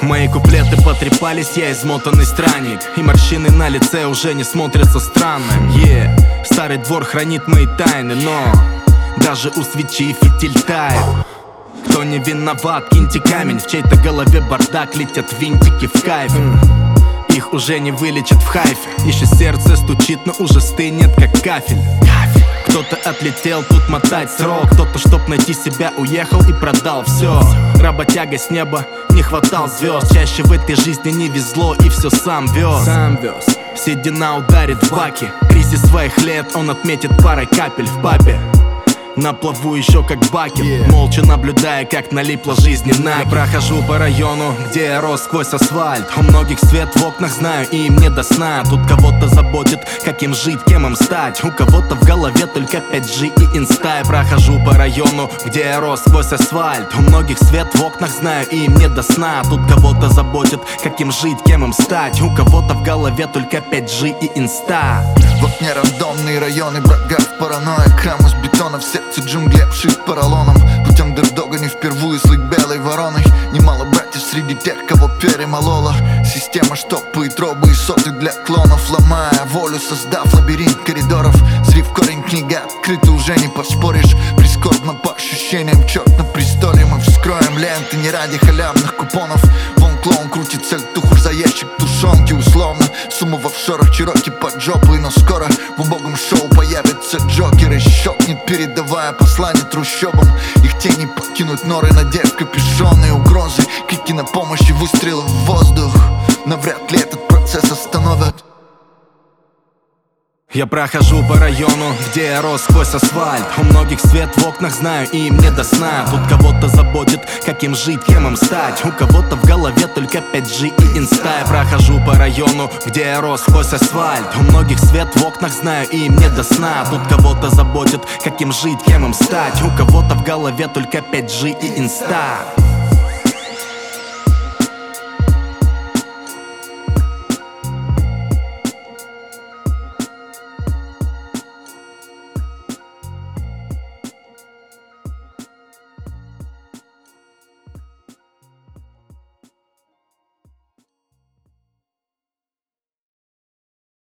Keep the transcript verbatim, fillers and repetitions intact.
Мои куплеты потрепались, я измотанный странник, и морщины на лице уже не смотрятся странно. yeah. Старый двор хранит мои тайны, но даже у свечи фитиль тает. Кто не виноват, киньте камень. В чьей-то голове бардак, летят винтики в кайф. Их уже не вылечат в хайфе. Еще сердце стучит, но уже стынет, как кафель. Кто-то отлетел, тут мотать срок. Кто-то, чтоб найти себя, уехал и продал все. Работяга с неба, не хватал звезд. Чаще в этой жизни не везло, и все сам вез. Сам вез. Седина ударит в баки. Кризис своих лет он отметит парой капель в папе. На плаву еще как баки, yeah. Молча наблюдая, как налипла жизнь на. Я прохожу по району, где я рос сквозь асфальт. У многих свет в окнах, знаю, и им не до сна. Тут кого-то заботит, как им жить, кем им стать. У кого-то в голове только пять джи и инста. Я прохожу по району, где я рос сквозь асфальт. У многих свет в окнах, знаю, и им не до сна. Тут кого-то заботит, как им жить, кем им стать. У кого-то в голове только пять джи и инста. В окне рандомные районы, брагав, паранойя. Храм из бетона, в сердце джунгли обшит поролоном. Путь андердога не впервые слыть белой вороной. Немало братьев среди тех, кого перемолола система, штопает робы и соты для клонов. Ломая волю, создав лабиринт коридоров. Зрив корень, книга открыта, уже не поспоришь. Прискорбно по ощущениям, черт на престоле. Мы вскроем ленты не ради халявных купонов. Вон клоун крутит сальтуху за ящик тушенки условно. Сумма в офшорах, чероки под жопой. Но скоро в убогом шоу появятся джокеры. Щелкнет, передавая послание трущобам. Их тени покинут норы, надев капюшоны. Угрозы, крики на помощь и выстрелы в воздух. Но вряд ли этот процесс остановят. Я прохожу по району, где я рос сквозь асфальт. У многих свет в окнах, знаю, и им не до сна. Тут кого-то заботит, как им жить, кем им стать. У кого-то в голове только пять джи и инста. Я прохожу по району, где я рос сквозь асфальт. У многих свет в окнах, знаю, и им не до сна. Тут кого-то заботит, как им жить, кем им стать. У кого-то в голове только пять джи и инста.